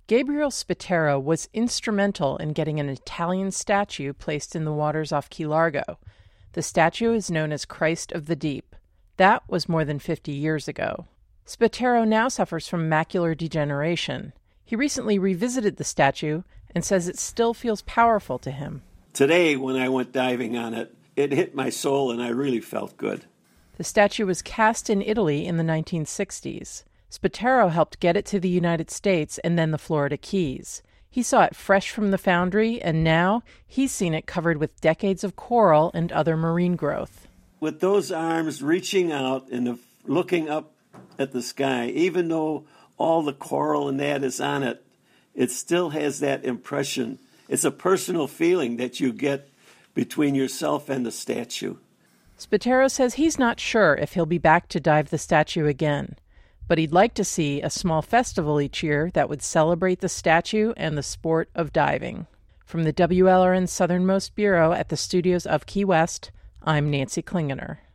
Gabriel Spataro was instrumental in getting an Italian statue placed in the waters off Key Largo. The statue is known as Christ of the Deep. That was more than 50 years ago. Spataro now suffers from macular degeneration. He recently revisited the statue and says it still feels powerful to him. Today, when I went diving on it, it hit my soul and I really felt good. The statue was cast in Italy in the 1960s. Spataro helped get it to the United States and then the Florida Keys. He saw it fresh from the foundry, and now he's seen it covered with decades of coral and other marine growth. With those arms reaching out and looking up at the sky, even though all the coral and that is on it, it still has that impression. It's a personal feeling that you get between yourself and the statue. Spataro says he's not sure if he'll be back to dive the statue again, but he'd like to see a small festival each year that would celebrate the statue and the sport of diving. From the WLRN Southernmost Bureau at the studios of Key West, I'm Nancy Klingener.